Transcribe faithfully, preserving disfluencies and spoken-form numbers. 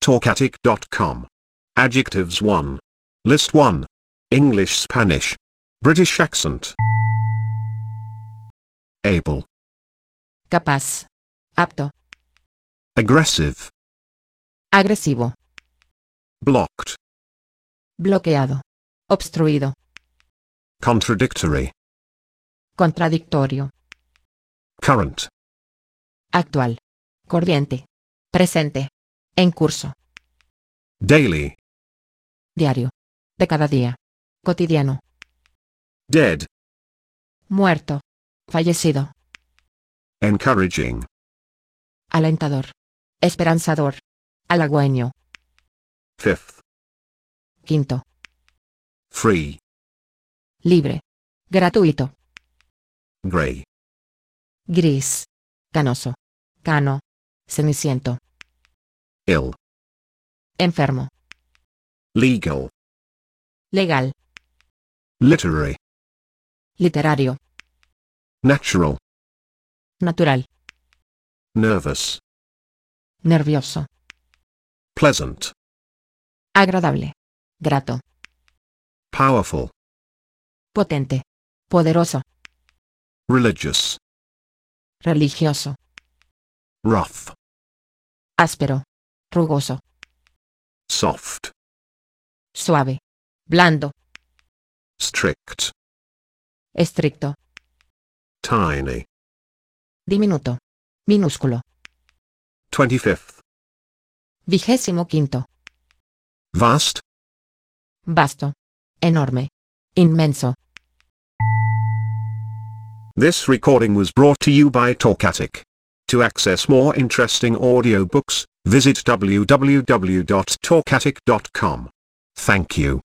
talkatic dot com. Adjectives one. List one. English Spanish. British accent. Able. Capaz. Apto. Aggressive. Agresivo. Blocked. Bloqueado. Obstruido. Contradictory. Contradictorio. Current. Actual. Corriente. Presente. En curso. Daily. Diario. De cada día. Cotidiano. Dead. Muerto. Fallecido. Encouraging. Alentador. Esperanzador. Halagüeño. Fifth. Quinto. Free. Libre. Gratuito. Gray. Gris. Canoso. Cano. Ceniciento. Ill. Enfermo. Legal. Legal. Literary. Literario. Natural. Natural. Nervous. Nervioso. Pleasant. Agradable. Grato. Powerful. Potente. Poderoso. Religious. Religioso. Rough. Áspero. Rugoso. Soft. Suave. Blando. Strict. Estricto. Tiny. Diminuto. Minúsculo. Twenty-fifth. Vigésimo quinto. Vast. Vasto. Enorme. Inmenso. This recording was brought to you by Talkatic. To access more interesting audiobooks, visit w w w dot talkatic dot com. Thank you.